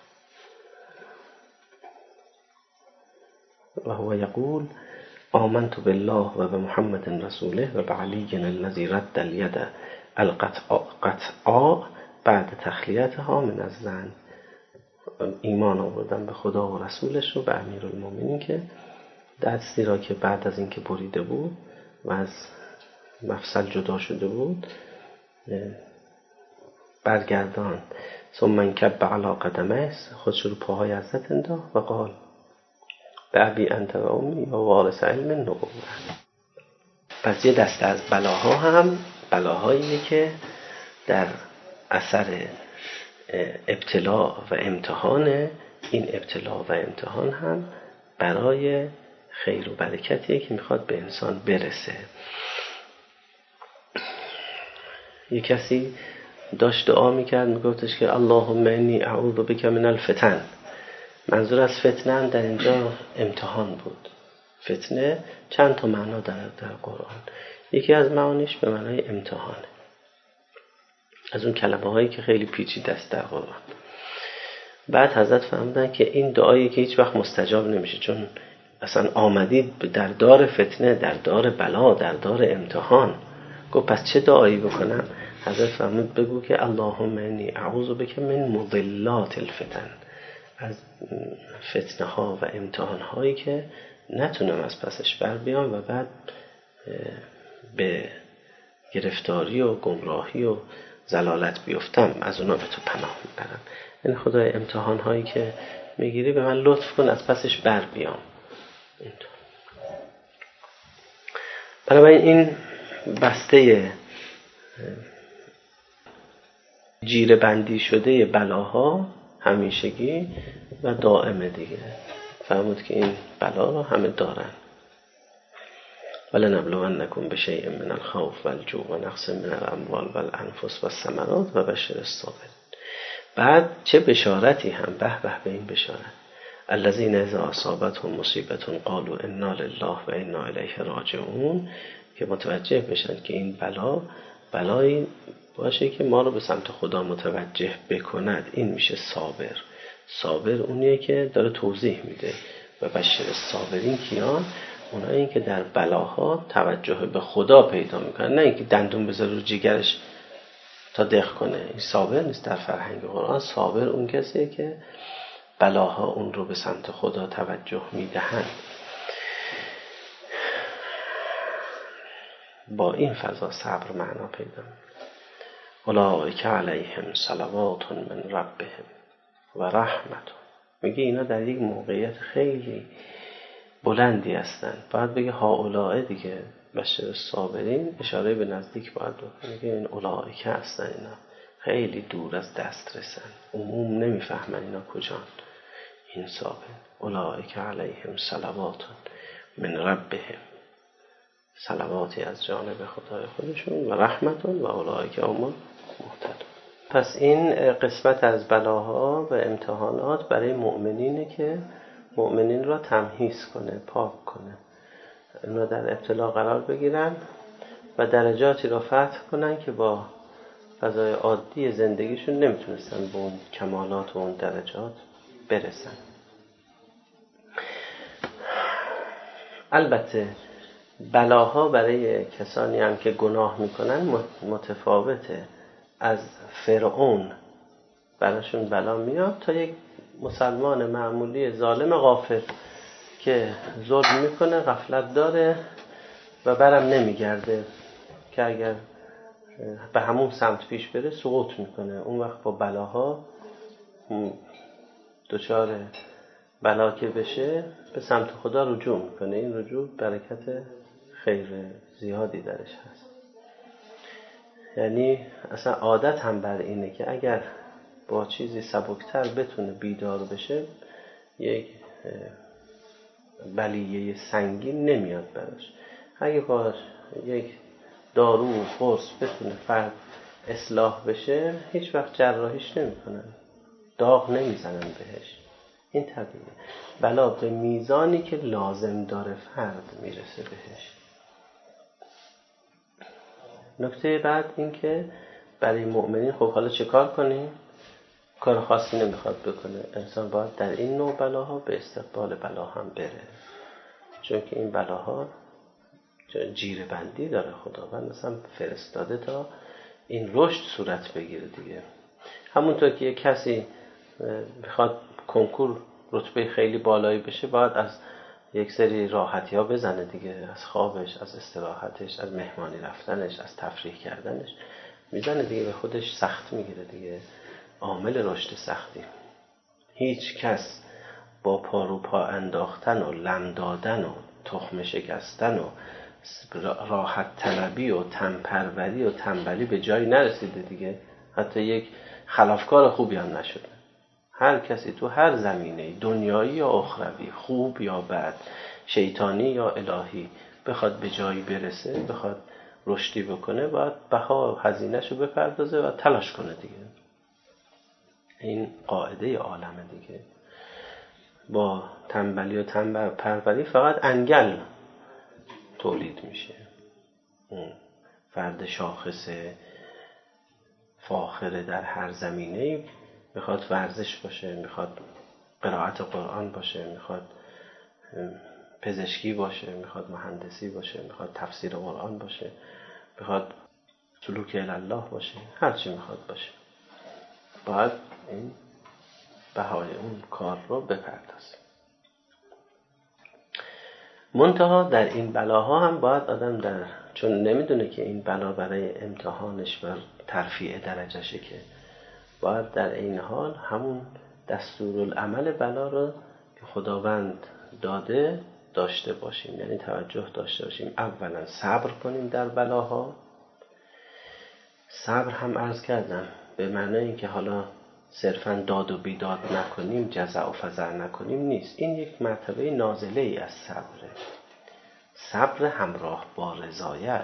و هو یقول آمنت بالله و بمحمد رسوله و بعلی الذی رد الید القطعاء بعد تخلیتها من الظن. ایمان آوردن به خدا و رسولش رو، به امیرالمومنین که دستی را که بعد از اینکه بریده بود و از مفصل جدا شده بود برگردان. ثم انکب علی قدمه، خودش رو پاهای حضرت انداخت و قال به ابی انت و امی و وارث علم النبوه. پس یه دسته از بلاها هم بلاهاییه که در اثر ابتلا و امتحان. این ابتلا و امتحان هم برای خیر و برکتیه که میخواد به انسان برسه. یک کسی داشت دعا میکرد، میگفتش که اللهم انی اعوذ بک من الفتن. منظور از فتنه هم در اینجا امتحان بود. فتنه چند تا معنا در قرآن، یکی از معانیش به معنای امتحانه، از اون کلمه هایی که خیلی پیچیده است در قرآن. بعد حضرت فهمیدن که این دعایی که هیچ وقت مستجاب نمیشه، چون اصلا آمدید در دار فتنه، در دار بلا، در دار امتحان. گفت پس چه دعایی بکنم؟ حضرت فرمود بگو که اللهم انی اعوذ بک من مضلات الفتن، از فتنه ها و امتحان هایی که نتونم از پسش بر بیام و بعد به گرفتاری و گمراهی و ضلالت بیفتم، از اونا به تو پناه میبرم. این خدای امتحان هایی که میگیری به من لطف کن از پسش بر بیام. بنابراین این بسته جیره بندی شده بلاها همیشگی و دائمه دیگه. فرمود که این بلا رو همه دارن. ولنبلونکم بشیء من الخوف والجوع و نقص من الاموال والانفس والثمرات و بشر الصابرین. بعد چه بشارتی هم، به به این بشارت. الذین اذا اصابتهم مصیبة قالوا انا لله و انا الیه راجعون، که متوجه بشن که این بلایی باشه که ما رو به سمت خدا متوجه بکند. این میشه صابر. صابر اونیه که داره توضیح میده. و بشر الصابرین کیان؟ اونایی که در بلاها توجه به خدا پیدا میکنن، نه اینکه دندون بذاره رو جگرش تا دق کنه. این صابر نیست در فرهنگ قرآن. صابر اون کسیه که بلاها اون رو به سمت خدا توجه میدهند. با این فضا صبر معنا پیدا میکنه. اولئک علیهم صلوات من ربهم و رحمت. میگه اینا در یک موقعیت خیلی بلندی هستن. باید بگه هؤلاء دیگه، بشر الصابرین، اشاره به نزدیک باید بکنه. میگه این اولئک هستن، اینا خیلی دور از دست رسن، عموم نمیفهمن اینا کجان. این صابر اولئک علیهم صلوات من ربهم، صلواتی از جانب خدای خودشون، و رحمت و اولئک هم مهتدون. پس این قسمت از بلاها و امتحانات برای مؤمنینه که مؤمنین را تمحیص کنه، پاک کنه اونا در ابتلا قرار بگیرن و درجاتی را فتح کنن که با فضای عادی زندگیشون نمیتونستن به اون کمالات و اون درجات برسن. البته بلاها برای کسانی هم که گناه میکنن متفاوته. از فرعون براشون بلا میاد تا یک مسلمان معمولی ظالم غافل که ظلم میکنه، غفلت داره و برم نمیگرده که اگر به همون سمت پیش بره سقوط میکنه. اون وقت با بلاها دچار بلا که بشه به سمت خدا رجوع میکنه. این رجوع برکت خیر زیادی درش هست. یعنی اصلا عادت هم بر اینه که اگر با چیزی سبکتر بتونه بیدار بشه یک بلیه سنگین نمیاد براش. اگه با یک دارو و قرص بتونه فرد اصلاح بشه هیچ وقت جراحیش نمیکنن، داغ نمیزنن بهش. این طبیعیه. بلا به میزانی که لازم داره فرد میرسه بهش. نکته بعد این که برای مؤمنین خب حالا چه کار کنیم؟ کار خاصی نمیخواد بکنه. انسان باید در این نوع بلاها به استقبال بلا هم بره، چون که این بلاها جیره بندی داره. خداوند اصلا فرستاده تا این رشد صورت بگیره دیگه. همونطور که یک کسی بخواد کنکور رتبه خیلی بالایی بشه باید از یک سری راحتی ها بزنه دیگه، از خوابش، از استراحتش، از مهمانی رفتنش، از تفریح کردنش میزنه دیگه، به خودش سخت میگیره دیگه. عامل رشد سختی. هیچ کس با پارو پا انداختن و لم دادن و تخم شکستن و راحت طلبی و تنپروری و تنبلی به جایی نرسیده دیگه. حتی یک خلافکار خوبی هم نشده. هر کسی تو هر زمینه، دنیایی یا اخروی، خوب یا بد، شیطانی یا الهی، بخواد به جایی برسه، بخواد رشدی بکنه، باید بها هزینه‌شو بپردازه و تلاش کنه دیگه. این قاعده عالمه دیگه. با تنبلی و تنپروری فقط انگل تولید میشه. فرد شاخص فاخر در هر زمینه، میخواد ورزش باشه، میخواد قرائت قرآن باشه، میخواد پزشکی باشه، میخواد مهندسی باشه، میخواد تفسیر قرآن باشه، میخواد سلوک الله باشه، هر چی میخواد باشه، باید این بهای اون کار رو بپردازه. منتها در این بلاها هم باید آدم چون نمیدونه که این بلا برای امتحانش و ترفیع درجهشه، که باید در این حال همون دستورالعمل بلا رو که خداوند داده داشته باشیم. یعنی توجه داشته باشیم. اولا صبر کنیم در بلاها. صبر هم عرض کردم به معنی این که حالا صرفا داد و بیداد نکنیم، جزع و فزع نکنیم نیست. این یک مرتبه نازله ای از صبره. صبر همراه با رضایت.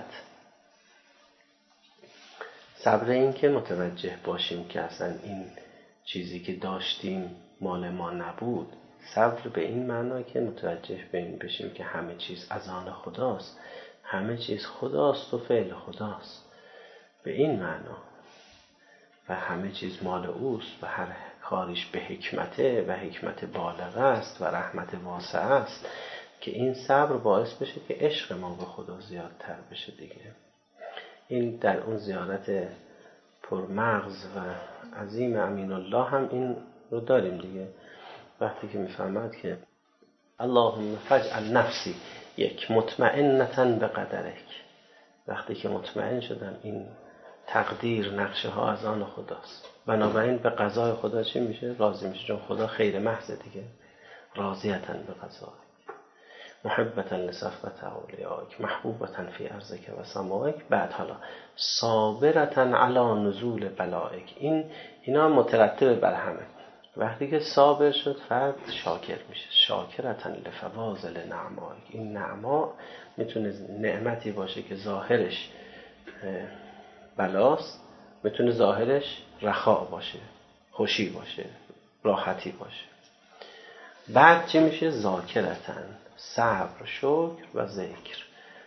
صبر این که متوجه باشیم که اصلا این چیزی که داشتیم مال ما نبود. صبر به این معنا که متوجه به این بشیم که همه چیز از آن خداست، همه چیز خداست و فعل خداست، به این معنا. و همه چیز مال اوست و هر کاریش به حکمته و حکمت بالغ است و رحمت واسع است، که این صبر باعث بشه که عشق ما به خدا زیادتر بشه دیگه. این در اون زیارت پرمغز و عظیم امین الله هم این رو داریم دیگه. وقتی که میفهمد که اللهم فجعل نفسی یک مطمئنة به قدرک، وقتی که مطمئن شدم این تقدیر نقشه ها از آن خداست، بنابراین به قضای خدا چی میشه؟ راضی میشه، چون خدا خیر محض دیگه. راضیتاً به قضایک، محبتاً لصفوت اولیائک، محبوبتاً فی ارضک و سمائک. بعد حالا صابرتاً علی نزول بلائک. اینا مترتب بر همه. وقتی که صابر شد فرد شاکر میشه. شاکرتاً لفواضل نعمائک. این نعما میتونه نعمتی باشه که ظاهرش بلاست، میتونه ظاهرش رخاء باشه، خوشی باشه، راحتی باشه. بعد چی میشه؟ ذاکرتن. صبر، شکر و ذکر.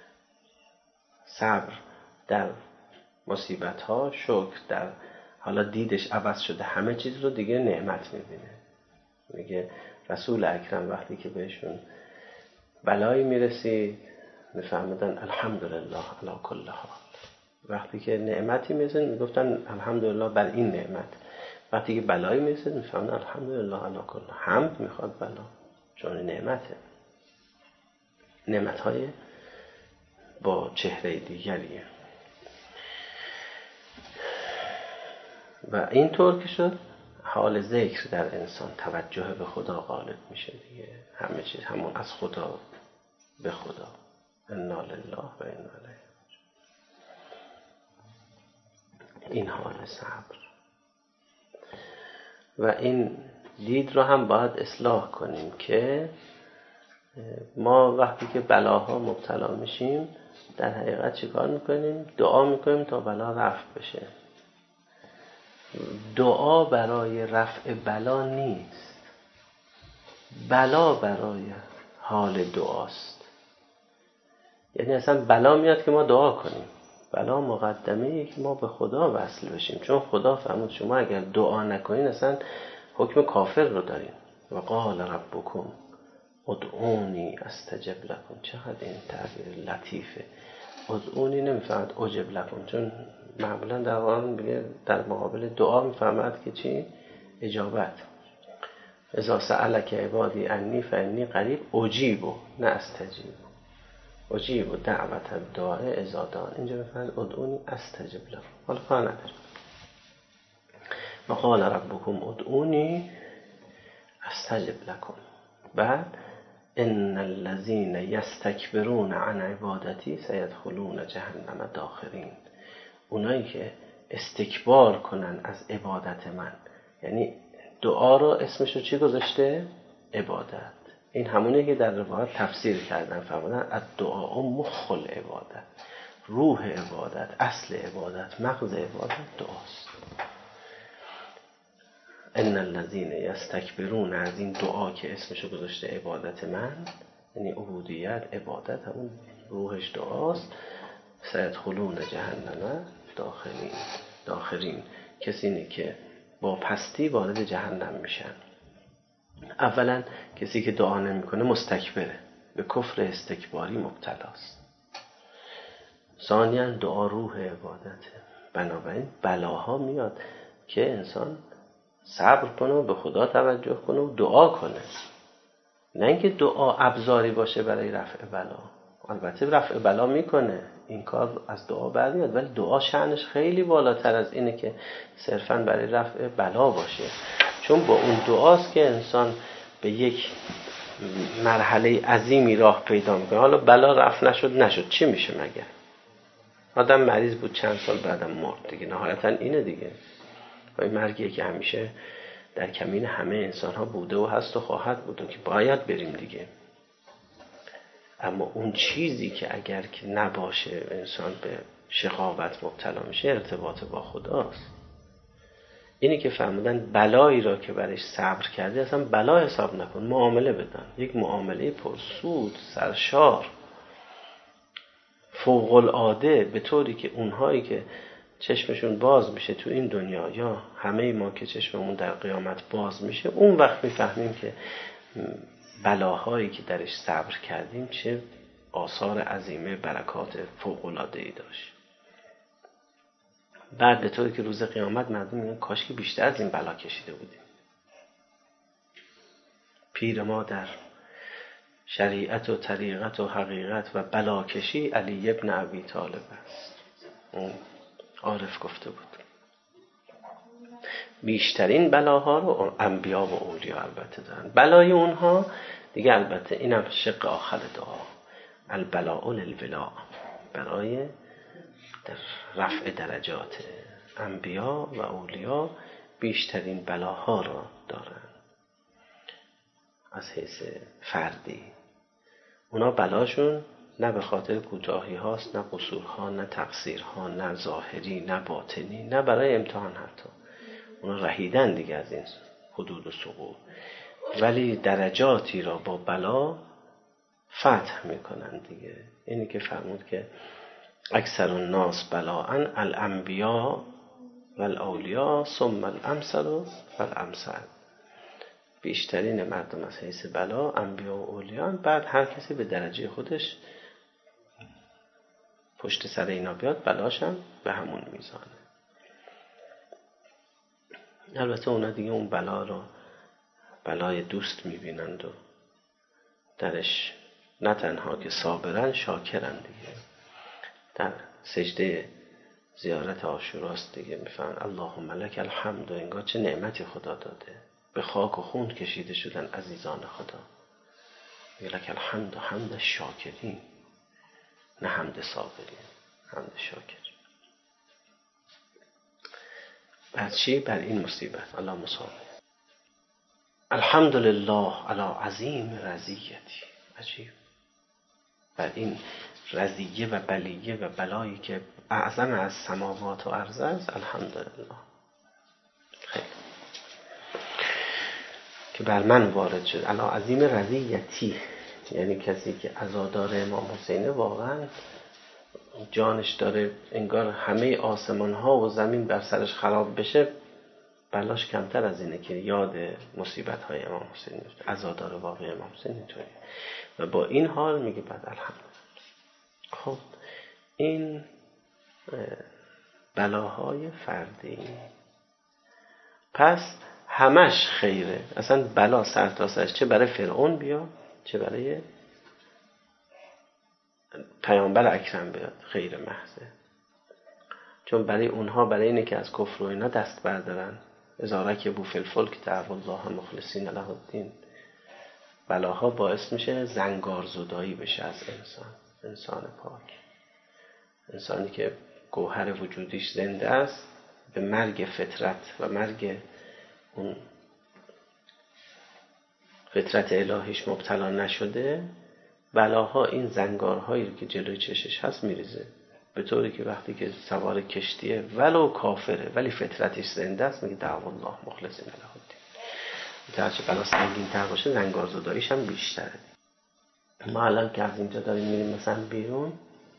صبر در مصیبت ها، شکر در حالا دیدش عوض شده همه چیز رو دیگه نعمت میبینه. میگه رسول اکرم وقتی که بهشون بلایی میرسید میفهمیدن الحمدلله علی کل حال. وقتی که نعمتی میرسید میگفتن الحمدلله بر این نعمت. وقتی که بلایی میرسید میفهمیدن الحمدلله علی کل حال. حمد میخواد بلا، چون نعمته. نعمتهای با چهره دیگریه. و اینطور که شد حال ذکر در انسان، توجه به خدا غالب میشه دیگه. همه چیز همون از خدا به خدا. انا لله و انا الیه. این حال صبر و این دید رو هم باید اصلاح کنیم که ما وقتی که بلاها مبتلا میشیم در حقیقت چیکار میکنیم؟ دعا میکنیم تا بلا رفع بشه. دعا برای رفع بلا نیست، بلا برای حال دعاست. یعنی اصلا بلا میاد که ما دعا کنیم. بلا مقدمه که ما به خدا وصل بشیم، چون خدا فرمود شما اگر دعا نکنین اصلا حکم کافر رو دارین. و قال ربکم ادعونی استجب لکم. چقدر این تعبیر لطیفه. ادعونی نمیفهمد اجب لکم، چون معمولا در قرآن میگه در مقابل دعا میفهمد که چی؟ اجابت. اذا سألک عبادی عنی فانی قریب اجیبو نه استجیب. اجیبو دعوت الداع اذا دعان. اینجا میفهمد ادعونی استجب لکم. حالا کار نداره. و قال ربکم ادعونی استجب لکم. بعد ان الذين يستكبرون عن عبادتی سيدخلون جهنم داخرین. اونایی که استکبار کنن از عبادت من، یعنی دعا رو اسمشو چی گذاشته؟ عبادت. این همونه که در روایت تفسیر کردن، فرمودن الدعاء مخ العبادت، روح عبادت، اصل عبادت، مغز عبادت دعاست. ان الذين يستكبرون، از این دعا که اسمشو گذاشته عبادت من، یعنی عبودیت، عبادت همون روحش دعاست. سيدخلون جهنم داخرین. کسی که با پستی وارد جهنم میشن. اولا کسی که دعا نمیکنه مستکبره، به کفر استکباری مبتلاست. ثانیا دعا روح عبادته. بنابراین بلاها میاد که انسان صبر کنه و به خدا توجه کنه و دعا کنه، نه اینکه دعا ابزاری باشه برای رفع بلا. البته رفع بلا میکنه، این کار از دعا برمیاد، ولی دعا شأنش خیلی بالاتر از اینه که صرفاً برای رفع بلا باشه. چون با اون دعاست که انسان به یک مرحله عظیمی راه پیدا میکنه. حالا بلا رفع نشد چی میشه مگر؟ آدم مریض بود چند سال بعدم مرد دیگه، نهایتاً اینه دیگه. و این مرگیه که همیشه در کمین همه انسان ها بوده و هست و خواهد بود و که باید بریم دیگه. اما اون چیزی که اگر که نباشه انسان به شقاوت مبتلا میشه ارتباط با خداست. اینی که فرمودن بلایی را که برش صبر کردی اصلا بلا حساب نکن، معامله بدن. یک معامله پرسود، سرشار، فوق العاده، به طوری که اونهایی که چشمشون باز میشه تو این دنیا، یا همه ما که چشممون در قیامت باز میشه، اون وقت میفهمیم که بلاهایی که درش صبر کردیم چه آثار عظیمه، برکات فوق‌العاده‌ای داشت. بعد به طوری که روز قیامت مردم میگن کاش که بیشتر از این بلا کشیده بودیم. پیر ما در شریعت و طریقت و حقیقت و بلاکشی علی ابن ابی طالب است. اون عارف گفته بود بیشترین بلاها رو انبیا و اولیا البته دارن. بلای اونها دیگه البته اینم شق آخر دعا، البلاء للولا، برای در رفع درجات انبیا و اولیا بیشترین بلاها را دارن از حیث فردی. اونا بلاشون نه به خاطر کوتاهی هاست، نه قصور ها، نه تقصیر ها، نه ظاهری نه باطنی، نه برای امتحان. حتی اونا رهیدن دیگه از این حدود و سقوط، ولی درجاتی را با بلا فتح میکنن دیگه. اینی که فرمود که اکثر الناس بلاء الانبیاء والاولیاء ثم الامثل فالامثل. بیشترین مردم از حیث بلا انبیا و اولیان، بعد هر کسی به درجه خودش پشت سر اینا بیاد بلاش هم به همون میزانه. البته اونا دیگه اون بلا رو بلای دوست میبینند و درش نه تنها که صابرن شاکرن دیگه. در سجده زیارت عاشوراست دیگه میفهمن اللهم لک الحمد، و انگار چه نعمتی خدا داده، به خاک و خون کشیده شدن عزیزان خدا. لک الحمد و حمد شاکرین، نه حمد صابرین، حمد شاکر. بعد چی؟ بر این مصیبت الله مصابه. الحمدلله علی عظیم رضیتی. عجیب. بر این رضیه و بلیه و بلایی که اعظم از سماوات و ارض است، الحمدلله. خیلی که بر من وارد شد. علی عظیم رضیتی، یعنی کسی که عزادار امام حسینه واقعا جانش داره انگار همه آسمان ها و زمین بر سرش خراب بشه، بلاش کمتر از اینه که یاد مصیبت های امام حسین میفته. عزادار واقعی امام حسین اینطوری و با این حال میگه بعد الحمدلله. خب این بلاهای فردی، پس همش خیره. اصلا بلا سر تا سرش، چه برای فرعون بیاد چه برای پیامبر اکرم بیاد، خیر محضه. چون برای اونها، برای اینه که از کفر و اینا دست بردارن، ازارک بو فی الفلک دعوا الله مخلصین له الدین، بلاها باعث میشه زنگار زدایی بشه از انسان پاک، انسانی که گوهر وجودیش زنده است، به مرگ فطرت و مرگ اون فطرت الهیش مبتلا نشده، بلاها این زنگارهایی رو که جلوی چشش هست میریزه، به طوری که وقتی که سوار کشتیه ولو کافره ولی فطرتش زنده است، میگه دعوا الله مخلصین له الدین. هرچه بلا سنگین تر باشه زنگارزداییش هم بیشتره. ما الان که از اینجا داریم میریم مثلا بیرون،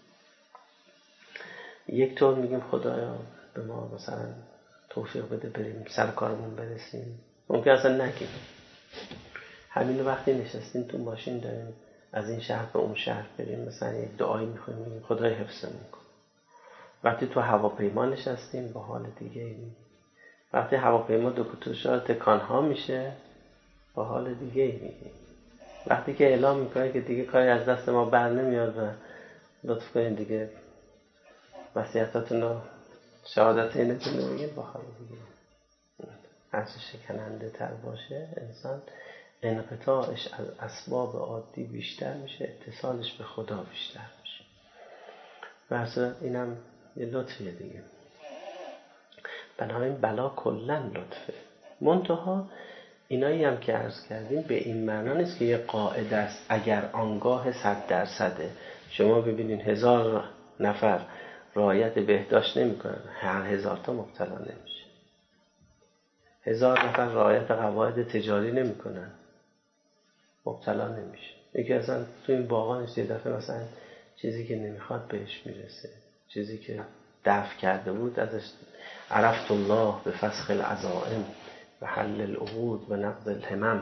یک طور میگیم خدایا به ما مثلا توفیق بده بریم سر کارمون برسیم، ممکن اصلا نگیم. همین وقتی نشستیم تو ماشین داریم از این شهر به اون شهر بریم، مثلا یک دعایی میخونیم میگیم خدای حفظمون کن. وقتی تو هواپیما نشستیم با حال دیگه میگیم. وقتی هواپیما دو کتوشا تکانها میشه با حال دیگه میگیم. وقتی که اعلام میکنه که دیگه کاری از دست ما بر نمیاد و لطف کنین دیگه وصیتاتون رو شهادتینتون رو میگیم با حال دیگه. هرچه شکننده تر باشه انسان، انقطاعش از اسباب عادی بیشتر میشه، اتصالش به خدا بیشتر میشه. و اصلا اینم یه لطفیه دیگه. بنابراین بلا کلن لطفه. منتها اینایی هم که عرض کردیم به این معنا نیست که یه قاعده است اگر آنگاه 100%. شما ببینین 1000 نفر رعایت بهداشت نمی کنن، هر 1000 تا مبتلا نمیشه. 1000 نفر رعایت قواعد تجاری نمی کنن، مبتلا نمیشه. یکی اصلا تو این باغان یه دفعه مثلا چیزی که نمیخواد بهش میرسه، چیزی که دفع کرده بود ازش. عرفت الله به فسخ العزائم و حل العقود و نقض الهمم.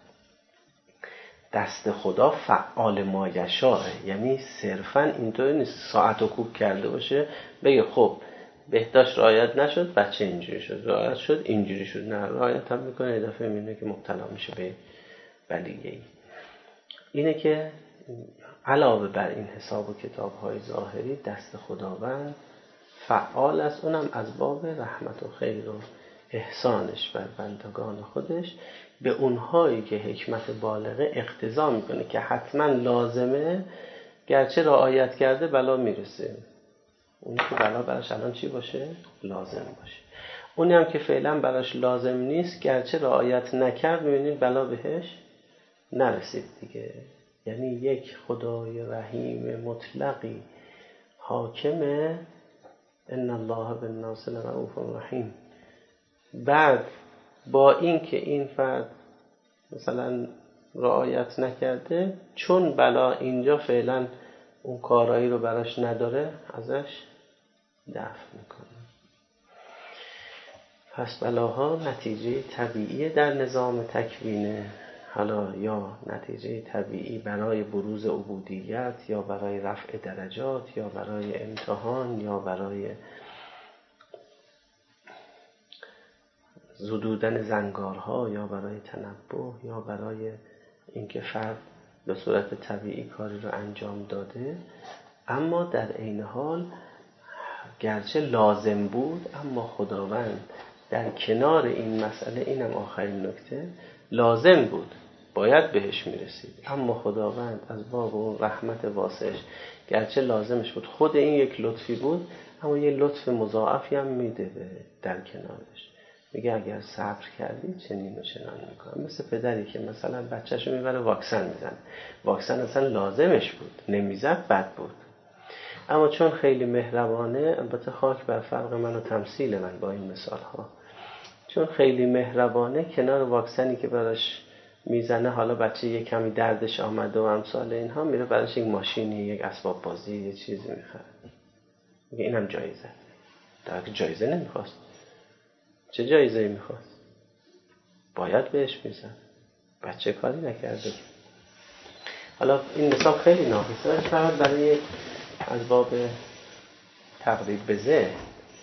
دست خدا فعال ما یشاء، یعنی صرفا اینطوری نیست ساعت رو کوک کرده باشه بگه خب بهداشت رعایت نشد بچه اینجوری شد، رعایت شد اینجوری شد. نه، رعایت هم میکنه، یه دفعه میبینه که مبتلا میشه به بلیه‌ای. اینه که علاوه بر این حساب و کتاب‌های ظاهری، دست خداوند فعال است، اونم از باب رحمت و خیر و احسانش بر بندگان خودش، به اونهایی که حکمت بالغه اقتضا میکنه که حتما لازمه، گرچه رعایت کرده بلا میرسه. اونی که بلا براش الان چی باشه؟ لازم باشه. اونی هم که فعلا براش لازم نیست، گرچه رعایت نکرد، میبینید بلا بهش نرسید دیگه. یعنی یک خدای رحیم مطلقی حاکمه، ان الله بالناس لرؤوف رحیم. بعد با این که این فرد مثلا رعایت نکرده، چون بلا اینجا فعلا اون کارایی رو براش نداره ازش دفع میکنه. پس بلاها نتیجه طبیعی در نظام تکوینه، حالا یا نتیجه طبیعی برای بروز عبودیت، یا برای رفع درجات، یا برای امتحان، یا برای زدودن زنگارها، یا برای تنبه، یا برای اینکه فرد به صورت طبیعی کاری رو انجام داده. اما در عین حال گرچه لازم بود، اما خداوند در کنار این مسئله، اینم آخرین نکته، لازم بود، باید بهش میرسید، اما خداوند از باب اون رحمت واسعش گرچه لازمش بود، خود این یک لطفی بود، اما یه لطف مضاعفی هم میده در کنارش. میگه اگر صبر کردی چنین و چنان میکنم. مثل پدری که مثلا بچه‌شو میبره واکسن میزنه، واکسن اصلا لازمش بود، نمیزد بد بود، اما چون خیلی مهربانه، البته خاک بر فرق من و تمثیل من با این مثال ها، چون خیلی مهربانه کنار واکسنی که براش میزنه، حالا بچه یک کمی دردش آمده و امثال اینها، میره براش یک ماشینی، یک اسباب بازی، یک چیزی میخره، میگه اینم جایزه، در حالی که جایزه نمیخواست. چه جایزه‌ای میخواست؟ باید بهش میزن، بچه کاری نکرده. حالا این مثال خیلی ناقصه، فقط برای از باب تقریب به ذهن.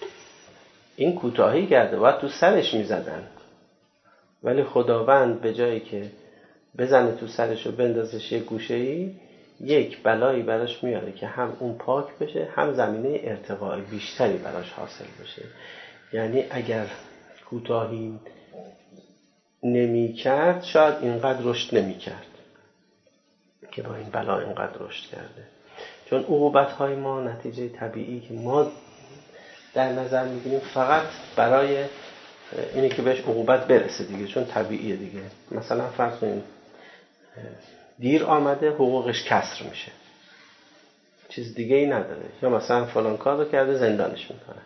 این کوتاهی کرده، باید تو سرش میزدن، ولی خداوند به جایی که بزنه تو سرش و بندازش یک گوشه‌ای، یک بلایی براش میاره که هم اون پاک بشه، هم زمینه ارتقاء بیشتری براش حاصل بشه. یعنی اگر کوتاهی نمی کرد، شاید اینقدر رشد نمی کرد که با این بلا اینقدر رشد کرده. چون عقوبت‌های ما نتیجه طبیعی که ما در نظر می‌گیریم فقط برای اینه که بهش عقوبت برسه دیگه، چون طبیعیه دیگه. مثلا فرض کنیم دیر آمده، حقوقش کسر میشه، چیز دیگه ای نداره. یا مثلا فلان کار رو کرده، زندانش میکنه،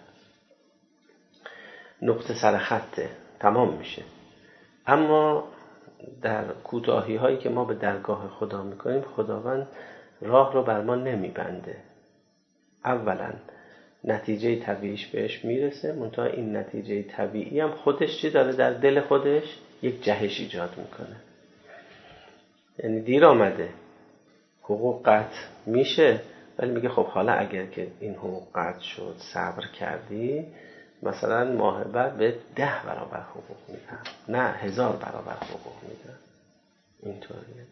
نقطه سر خطه، تمام میشه. اما در کوتاهی هایی که ما به درگاه خدا میکنیم، خداوند راه رو بر ما نمیبنده. اولا نتیجه طبیعیش بهش میرسه، منتها این نتیجه طبیعی هم خودش چی داره؟ در دل خودش یک جهش ایجاد میکنه. یعنی دیر آمده، حقوق قطع میشه، ولی میگه خب حالا اگر که این حقوق قطع شد، صبر کردی، مثلا ماه بعد به 10 برابر حقوق میدم، نه 1000 برابر حقوق میدم. اینطوریه.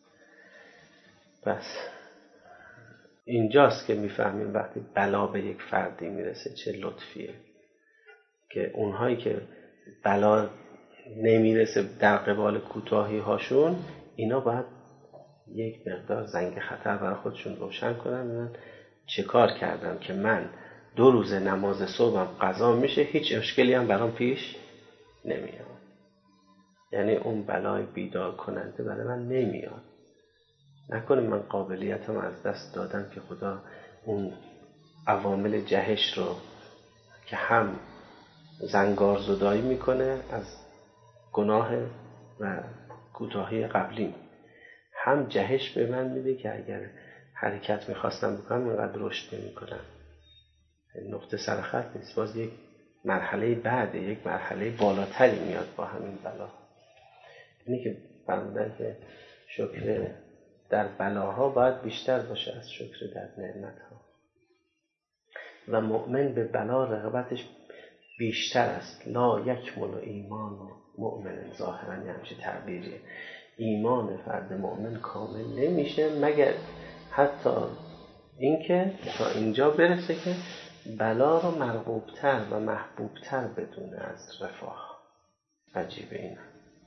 بس اینجاست که میفهمیم وقتی بلا به یک فردی میرسه چه لطفیه، که اونهایی که بلا نمیرسه در قبال کوتاهی هاشون، اینا باید یک مقدار زنگ خطر برای خودشون روشن کنن، ببینن چه کار کردم که من 2 روز نماز صبحم قضا میشه، هیچ مشکلی هم برام پیش نمیاد. یعنی اون بلای بیدار کننده برای من نمیاد. نکنه من قابلیتم از دست دادم که خدا اون عوامل جهش رو که هم زنگار زدایی میکنه از گناه و کوتاهی قبلی، هم جهش به من میده که اگر حرکت میخواستم بکنم اینقدر رشد نمیکنم. نقطه سر خط نیست، باز یک مرحله بعده، یک مرحله بالاتری میاد با همین بلا. اینی که فرمودن که شکر در بلاها باید بیشتر باشه از شکر در نعمتها، و مؤمن به بلا رغبتش بیشتر است. لا یکمل ایمان و مؤمن ظاهرا، همچه تعبیریه. ایمان فرد مؤمن کامل نمیشه مگر حتی اینکه تا اینجا برسه که بلا رو مرغوبتر و محبوبتر بدونه از رفاه. عجیبه اینه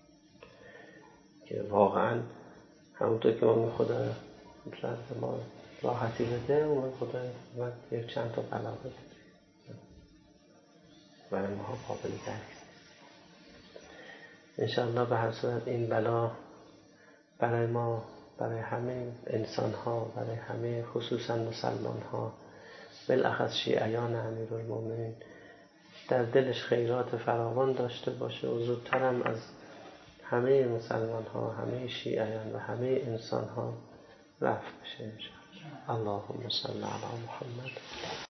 که واقعا همونطور که ما خدا مثلا ما راحتی بده، اون خدا من یک چند تا بلا بده برای ما قابل درک. انشاءالله به هر صورت این بلا برای ما، برای همه انسان ها، برای همه خصوصا مسلمان ها، بالاخص شیعیان امیرالمومنین، در دلش خیرات فراوان داشته باشه و زودتر هم از همه مسلمان ها، همه شیعیان و همه انسان ها رفع بشه انشاءالله. اللهم صل علی محمد.